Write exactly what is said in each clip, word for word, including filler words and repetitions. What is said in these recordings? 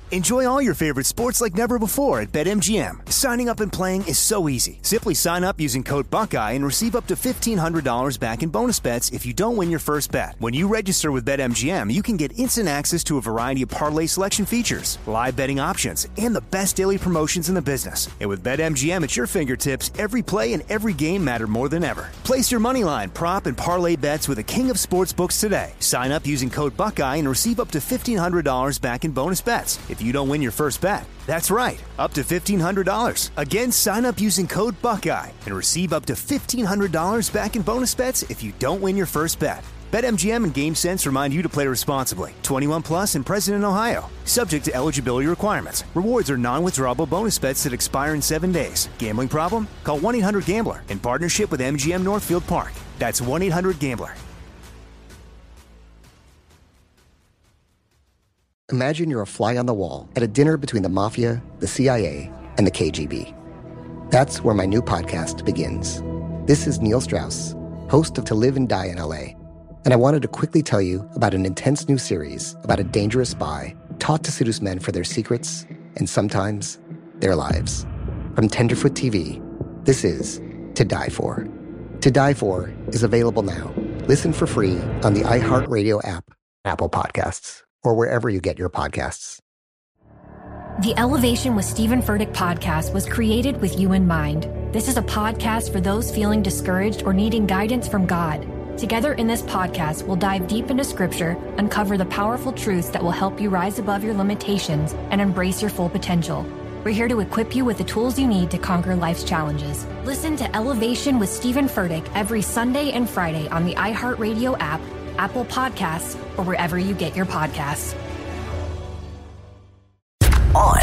Enjoy all your favorite sports like never before at BetMGM. Signing up and playing is so easy. Simply sign up using code Buckeye and receive up to fifteen hundred dollars back in bonus bets if you don't win your first bet. When you register with BetMGM, you can get instant access to a variety of parlay selection features, live betting options, and the best daily promotions in the business. And with BetMGM at your fingertips, every play and every game matter more than ever. Place your moneyline, prop, and parlay bets with the king of sportsbooks today. Sign up using code Buckeye and receive up to fifteen hundred dollars back in bonus bets if you don't win your first bet. That's right, up to fifteen hundred dollars. Again, sign up using code Buckeye and receive up to fifteen hundred dollars back in bonus bets if you don't win your first bet. BetMGM and GameSense remind you to play responsibly. twenty-one plus and present in Ohio. Subject to eligibility requirements. Rewards are non-withdrawable bonus bets that expire in seven days. Gambling problem? Call one eight hundred gambler in partnership with M G M Northfield Park. That's one eight hundred gambler. Imagine you're a fly on the wall at a dinner between the Mafia, the C I A, and the K G B. That's where my new podcast begins. This is Neil Strauss, host of To Live and Die in L A, and I wanted to quickly tell you about an intense new series about a dangerous spy taught to seduce men for their secrets and sometimes their lives. From Tenderfoot T V, this is To Die For. To Die For is available now. Listen for free on the iHeartRadio app, Apple Podcasts, or wherever you get your podcasts. The Elevation with Stephen Furtick podcast was created with you in mind. This is a podcast for those feeling discouraged or needing guidance from God. Together in this podcast, we'll dive deep into Scripture, uncover the powerful truths that will help you rise above your limitations and embrace your full potential. We're here to equip you with the tools you need to conquer life's challenges. Listen to Elevation with Stephen Furtick every Sunday and Friday on the iHeartRadio app, Apple Podcasts, or wherever you get your podcasts. On,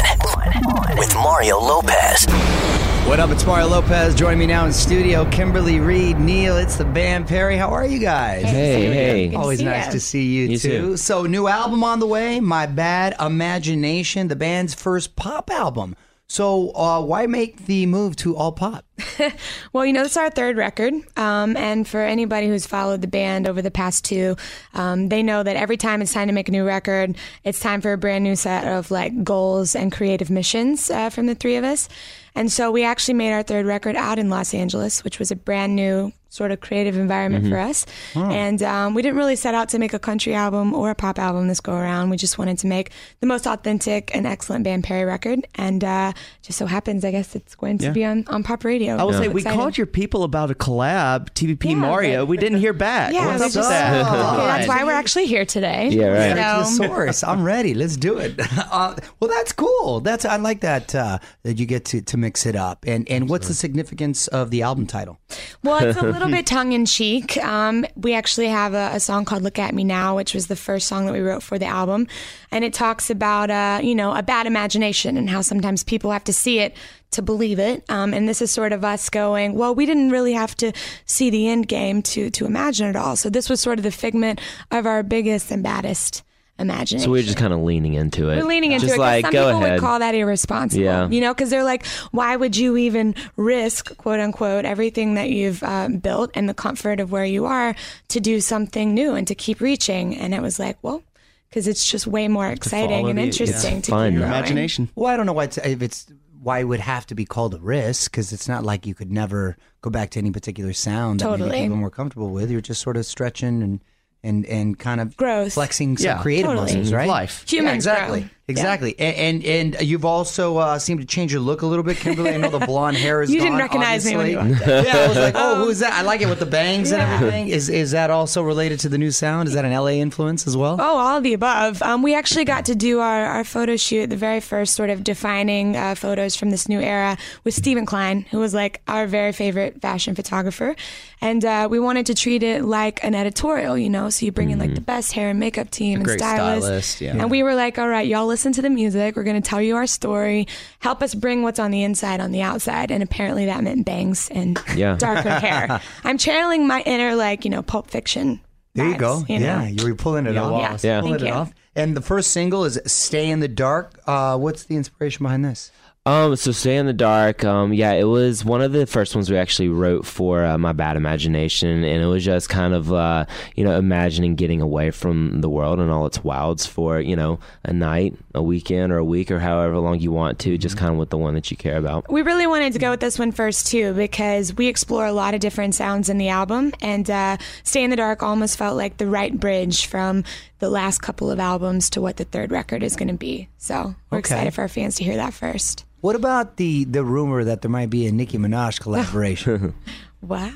on with Mario Lopez. What up, it's Mario Lopez. Joining me now in studio, Kimberly Reed, Neil, it's the band Perry. How are you guys? Hey, hey. Good Always to nice you. to see you, you too. too. So, new album on the way, My Bad Imagination, the band's first pop album. So uh, why make the move to all pop? Well, you know, this is our third record. Um, and for anybody who's followed the band over the past two, um, they know that every time it's time to make a new record, it's time for a brand new set of like goals and creative missions uh, from the three of us. And so we actually made our third record out in Los Angeles, which was a brand new sort of creative environment mm-hmm. for us. Oh. And um, we didn't really set out to make a country album or a pop album this go around. We just wanted to make the most authentic and excellent Band Perry record. And uh, just so happens, I guess it's going to yeah. be on, on pop radio. I will yeah. say, so we excited. called your people about a collab, T V P yeah, Mario. but, we didn't hear back. Yeah, What's they up just, that? Oh, okay, that's why we're actually here today. Yeah, right. Straight to the source. I'm ready. Let's do it. Uh, well, that's cool. That's I like that uh, that you get to, to mix it up. And and what's the significance of the album title? Well, it's a little bit tongue-in-cheek. Um, we actually have a, a song called Look At Me Now, which was the first song that we wrote for the album. And it talks about, uh, you know, a bad imagination and how sometimes people have to see it to believe it. Um, and this is sort of us going, well, we didn't really have to see the end game to, to imagine it all. So this was sort of the figment of our biggest and baddest imagination. So we're just kind of leaning into it. We're leaning into just it. Like, some go people ahead. would call that irresponsible. Yeah. You know, because they're like, why would you even risk, quote unquote, everything that you've um, built and the comfort of where you are to do something new and to keep reaching? And it was like, well, because it's just way more exciting and the, interesting yeah. to Fun. keep growing. Imagination. Well, I don't know why it's, if it's why it would have to be called a risk, because it's not like you could never go back to any particular sound that Totally. maybe people are more comfortable with. You're just sort of stretching and and and kind of Growth. flexing some Yeah, creative totally. muscles, right? Life. Humans yeah, exactly. grow. Exactly. Yeah. And, and and you've also uh, seemed to change your look a little bit, Kimberly. I know the blonde hair is You gone, didn't recognize obviously. me when you walked in. Yeah, I was like, oh, who's that? I like it with the bangs Yeah. and everything. Is is that also related to the new sound? Is that an L A influence as well? Oh, all of the above. Um, we actually got to do our, our photo shoot, the very first sort of defining uh, photos from this new era with Stephen Klein, who was like our very favorite fashion photographer. And uh, we wanted to treat it like an editorial, you know, so you bring in like the best hair and makeup team and great stylists. stylist, yeah. And we were like, all right, y'all listen to the music. We're going to tell you our story. Help us bring what's on the inside on the outside. And apparently that meant bangs and Yeah. darker hair. I'm channeling my inner, like, you know, Pulp Fiction. There you vibes, go. You know? Yeah, you were pulling it Yeah, off. Wallace. Yeah. Yeah. Pulling Thank it you. off. And the first single is "Stay in the Dark." Uh, what's the inspiration behind this? Um, so Stay in the Dark, um, yeah, it was one of the first ones we actually wrote for uh, My Bad Imagination, and it was just kind of, uh, you know, imagining getting away from the world and all its wilds for, you know, a night, a weekend, or a week, or however long you want to, just kind of with the one that you care about. We really wanted to go with this one first, too, because we explore a lot of different sounds in the album, and uh, Stay in the Dark almost felt like the right bridge from the last couple of albums to what the third record is going to be. So we're Okay. excited for our fans to hear that first. What about the the rumor that there might be a Nicki Minaj collaboration? Wow.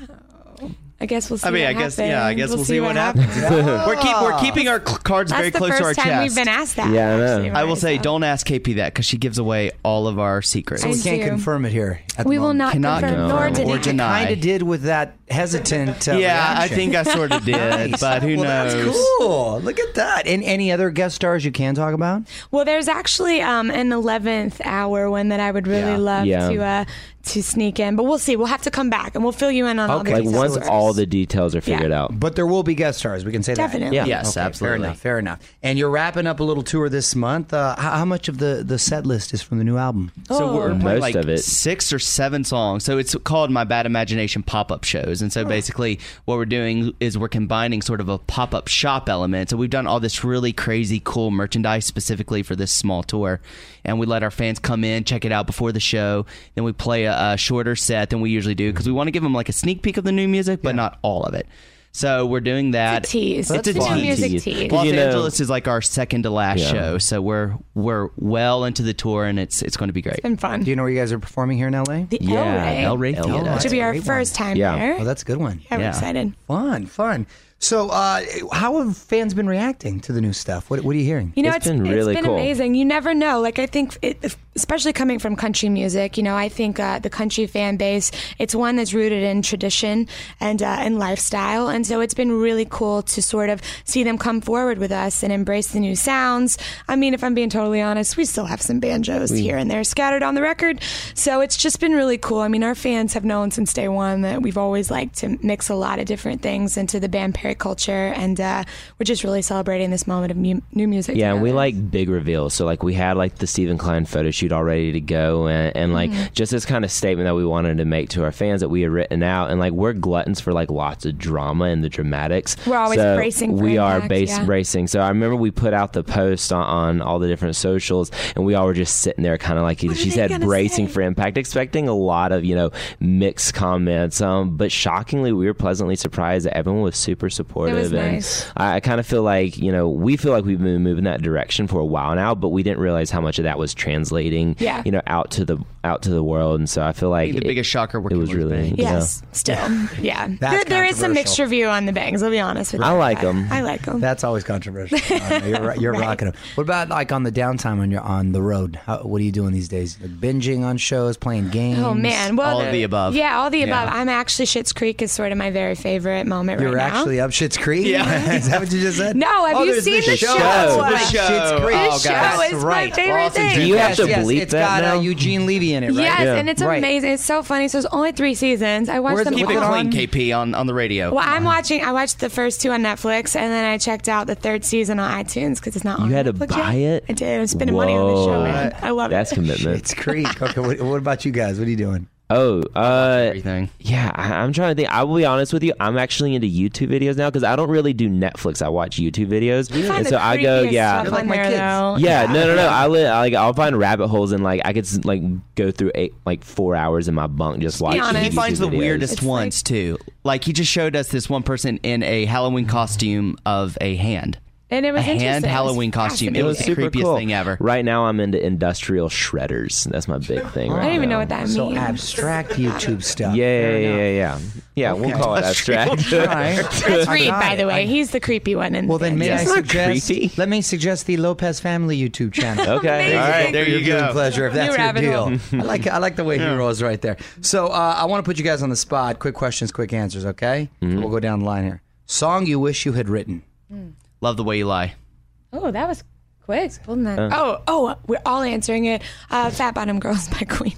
I guess we'll see I mean, what I guess, happens. yeah, I guess we'll, see, what happens. we're, keep, we're keeping our cl- cards That's very the close first to our time chest. we've been asked that. Yeah, I know. actually, I will right? say, So- don't ask K P that because she gives away all of our secrets. So we I can't do. confirm it here. At the We will moment. not Cannot confirm, confirm nor or deny. deny. Kind of did with that hesitant. Uh, yeah, I reaction. think I sort of did, Nice. but who well, knows? That's cool. Look at that. And any other guest stars you can talk about? Well, there's actually um, an eleventh hour one that I would really Yeah. love Yeah. to uh, to sneak in, but we'll see. We'll have to come back and we'll fill you in on all Okay. the Like details once first. all the details are figured Yeah. out. But there will be guest stars. We can say that. Definitely. Yeah. Yes, Okay, absolutely. Fair enough. Fair enough. And you're wrapping up a little tour this month. Uh, how, how much of the, the set list is from the new album? So we're Most playing like of it. six or seven songs. So it's called My Bad Imagination pop-up shows. And so basically what we're doing is we're combining sort of a pop-up shop element. So we've done all this really crazy cool merchandise specifically for this small tour. And we let our fans come in, check it out before the show. Then we play a, a shorter set than we usually do because we want to give them like a sneak peek of the new music, but not all of it. So we're doing that. It's a tease. It's a It's a new tease. music Tease. tease. Los You know- Angeles is like our second to last Yeah. show, so we're we're well into the tour, and it's it's going to be great. It's been fun. Do you know where you guys are performing here in L A? The Yeah, El Rey. El Rey El Theater. Rey. Which will be our Great one. first time Yeah. there. Oh, that's a good one. Yeah, we're Yeah. excited. Fun, fun. So, uh, how have fans been reacting to the new stuff? What, what are you hearing? You know, It's it's been really it's been cool. amazing. You never know. Like I think, it, especially coming from country music, you know, I think uh, the country fan base, it's one that's rooted in tradition and uh, and lifestyle, and so it's been really cool to sort of see them come forward with us and embrace the new sounds. I mean, if I'm being totally honest, we still have some banjos here and there scattered on the record, so it's just been really cool. I mean, our fans have known since day one that we've always liked to mix a lot of different things into the band Perry culture, and uh, we're just really celebrating this moment of mu- new music. Yeah, and we together. like big reveals. So like we had like the Stephen Klein photo shoot all ready to go, and, and like Mm-hmm. just this kind of statement that we wanted to make to our fans that we had written out. And like we're gluttons for like lots of drama and the dramatics. We're always so bracing for We are impact, base yeah. bracing. So I remember we put out the post on, on all the different socials, and we all were just sitting there, kind of like What are she they said, gonna bracing say? for impact, expecting a lot of you know mixed comments. Um, but shockingly, we were pleasantly surprised that everyone was super supportive. and nice. I, I kind of feel like, you know, we feel like we've been moving that direction for a while now, but we didn't realize how much of that was translating, Yeah. you know, out to the out to the world. And so I feel I like think the it- biggest shocker it working was with really, Bang. you know. Yes, still, yeah. There, That's there is some controversial. mixed review on the Bangs. I'll be honest with you. I like 'em. I like them. That's always controversial. Uh, you're ri- you're Right. rocking them. What about like on the downtime when you're on the road? How, what are you doing these days? Like binging on shows, playing games? Oh man, well, All of the above. Yeah, all the Yeah. above. I'm actually Schitt's Creek is sort of my very favorite moment You're right now. actually up Schitt's Creek? Yeah. Is that what you just said? No, have oh, you there's seen the show? show? Right, The show. Schitt's Creek. Oh, This show That's is my right. favorite Awesome. thing. Do you have Yes, to yes, bleep it's that got now? Uh, Eugene Levy in it, right? Yes, Yeah. and it's Right. amazing. It's so funny. So there's only three seasons. I watched Where's them the- Keep it all. clean, K P, on, on the radio. Well, I'm watching. I watched the first two on Netflix, and then I checked out the third season on iTunes because it's not on You had to Netflix buy yet. it? I did. I'm spending money on the show, Whoa. man. I love That's it. commitment. Schitt's Creek. Okay, what, what about you guys? What are you doing? Oh, uh, Everything. yeah, I, I'm trying to think. I will be honest with you. I'm actually into YouTube videos now because I don't really do Netflix. I watch YouTube videos, You find and the so I go, creepiest yeah, stuff You're like on my there, kids. though. Yeah, no, no, no. I li- I, like I'll find rabbit holes and like I could s- like go through eight like four hours in my bunk just watching. honest. He YouTube finds the videos. weirdest It's ones like- too. Like he just showed us this one person in a Halloween costume of a hand. And it was A hand interesting. It was Halloween costume. It was fascinating. the Super creepiest cool. thing ever. Right now, I'm into industrial shredders. That's my big thing. Right I don't even now. know what that So means. abstract YouTube stuff. Yeah, yeah, Fair yeah, enough. yeah, yeah. Yeah, we'll Okay. call it abstract. All right. That's I Reed, got by it. the way. I- He's the creepy one. In Well, the then may band. I It's not suggest? creepy. Let me suggest the Lopez Family YouTube channel. Okay, all right, There For your you viewing go. pleasure, if that's New your rabbit deal. hole. I like I like the way he rolls right there. So uh, I want to put you guys on the spot. Quick questions, quick answers. Okay, Mm-hmm. we'll go down the line here. Song you wish you had written. Love the way you lie. Oh, that was quick. Holding that. Oh, oh, we're all answering it. Uh, Fat Bottom Girls by Queen.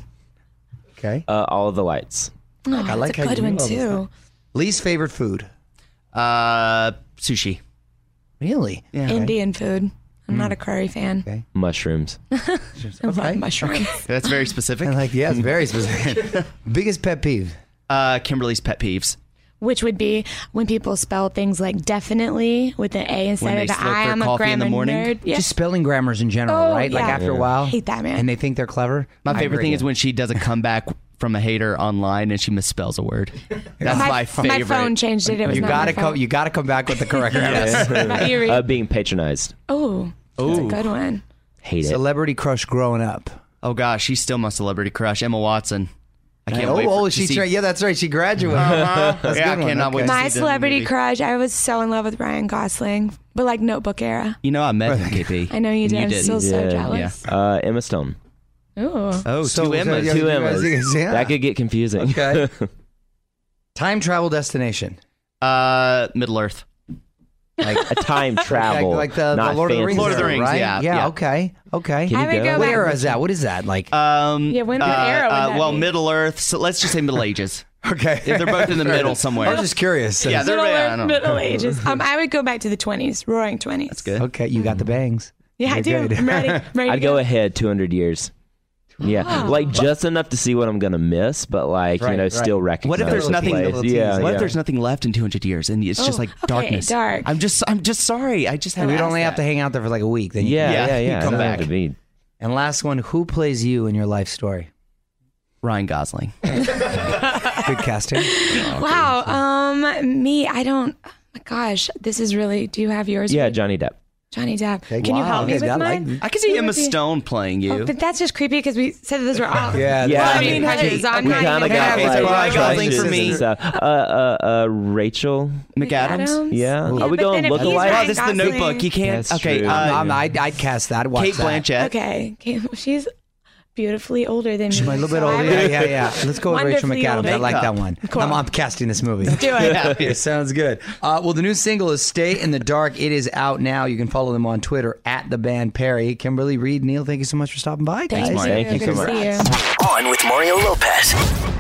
Okay. Uh, all of the lights. Oh, I like that's how a good you one knew all this too. Least favorite food. Uh, sushi. Really? Yeah. Indian food. I'm not a curry fan. Okay. Mushrooms. I love Okay. mushrooms. That's very specific. I like, yeah, it's very specific. Biggest pet peeve? Uh, Kimberly's pet peeves. Which would be when people spell things like definitely with an A instead When they of the slurp I. their I'm a coffee in the grammar morning? nerd. Yeah. Just spelling grammars in general, Oh, right? Like yeah. after a while. Hate that, man. And they think they're clever. My I favorite agree. thing is when she does a comeback from a hater online and she misspells a word. That's my, my, favorite. my phone changed it. It was You not gotta my come. fault. You gotta come back with the correct premise. How about you, Reed? Uh, being patronized. Oh, that's a good one. Hate it. Celebrity crush growing up. Oh gosh, she's still my celebrity crush, Emma Watson. I can't oh, wait. For, oh, to she see- tra- yeah, that's right. She graduated. Uh-huh. That's a yeah, I good one. cannot Okay. wait. To My see the celebrity movie. crush, I was so in love with Ryan Gosling, but like Notebook era. You know, I met him, K P. I know you did. You I'm did. still so Yeah. jealous. Uh, Emma Stone. Ooh. Oh, So- two so Emmas. yeah, Two you Emmas. guys- yeah. That could get confusing. Okay. Time travel destination. Uh, Middle Earth. Like, A time travel. like, like the, the not Lord of the fantasy. Rings. Lord of the era, Rings, right? yeah, Yeah. yeah. Okay. Okay. Can I you would go? go What back- era is that? What is that? Like. Um, Yeah, when- uh, what era would uh, that well, be? Middle Earth. So let's just say Middle Ages. okay. If they're both in the middle somewhere. I was just curious. Yeah, they're- Middle, I Earth, don't- Middle Ages. Um, I would go back to the twenties, Roaring Twenties. That's good. Okay. You got the bangs. Yeah, I You're do. good. I'm ready. I'm ready I'd to go ahead two hundred years. Yeah, like just enough to see what I'm gonna miss, but like Right, you know, right. still recognize. What if there's the nothing? place. Yeah, what yeah. if there's nothing left in two hundred years and it's just Oh, like okay, darkness? dark. I'm just, I'm just sorry. I just had We'd to only ask have to that. hang out there for like a week. Then you Yeah, Yeah, yeah, you yeah. come Doesn't back. have to be. And last one, who plays you in your life story? Ryan Gosling. Good casting. Wow. Um, me, I don't. Oh my gosh, this is really. Do you have yours? Yeah, Reed? Johnny Depp. Johnny Depp. Okay, Can you wow, help me okay, with I like- mine? I can see Who Emma would be- Stone playing you. Oh, but that's just creepy because we said that those were all. Yeah. Yeah, Well, I I mean, mean, hers on We mine. kind of Yeah, got it's like Ryan Gosling crushes for me. and stuff. Uh, uh, uh, Rachel. McAdams. Yeah. Ooh. Are we but going then if he's look Wow, alike? Ryan this is the Gosling- Notebook. You can't. That's okay. true. Uh, I'm, I'm, I'd, I'd cast that. Watch Kate that. Blanchett. Okay. Kate, she's beautifully older than She's me. a little bit so I older. would- Yeah, yeah, yeah. Let's go with Rachel Wonderfully McAdams. older. I like that Makeup. one. Cool. I'm, I'm casting this movie. Do it. Yeah. It sounds good. Uh, well, the new single is "Stay in the Dark." It is out now. You can follow them on Twitter at the band Perry. Kimberly, Reed, Neil, thank you so much for stopping by, guys. Thanks, Mario. Thank you Good so to much. see you. On with Mario Lopez.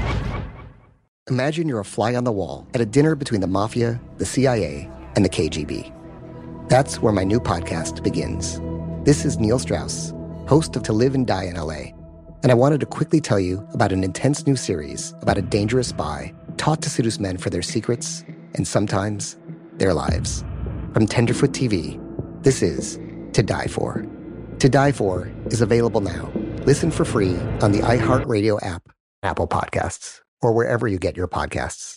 Imagine you're a fly on the wall at a dinner between the mafia, the C I A, and the K G B. That's where my new podcast begins. This is Neil Strauss, host of To Live and Die in L A, and I wanted to quickly tell you about an intense new series about a dangerous spy taught to seduce men for their secrets and sometimes their lives. From Tenderfoot T V, this is To Die For. To Die For is available now. Listen for free on the iHeartRadio app, Apple Podcasts, or wherever you get your podcasts.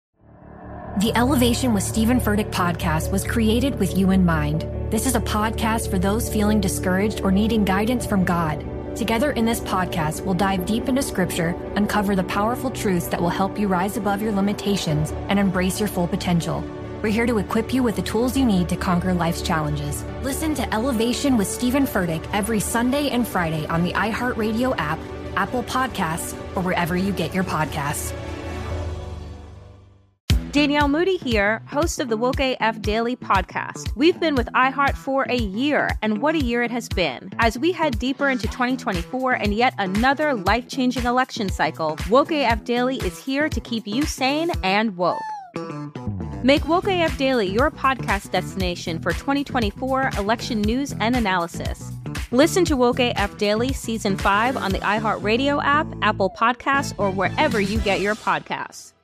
The Elevation with Stephen Furtick podcast was created with you in mind. This is a podcast for those feeling discouraged or needing guidance from God. Together in this podcast, we'll dive deep into scripture, uncover the powerful truths that will help you rise above your limitations and embrace your full potential. We're here to equip you with the tools you need to conquer life's challenges. Listen to Elevation with Stephen Furtick every Sunday and Friday on the iHeartRadio app, Apple Podcasts, or wherever you get your podcasts. Danielle Moody here, host of the Woke A F Daily podcast. We've been with iHeart for a year, and what a year it has been. As we head deeper into twenty twenty-four and yet another life-changing election cycle, Woke A F Daily is here to keep you sane and woke. Make Woke A F Daily your podcast destination for twenty twenty-four election news and analysis. Listen to Woke A F Daily Season five on the iHeartRadio app, Apple Podcasts, or wherever you get your podcasts.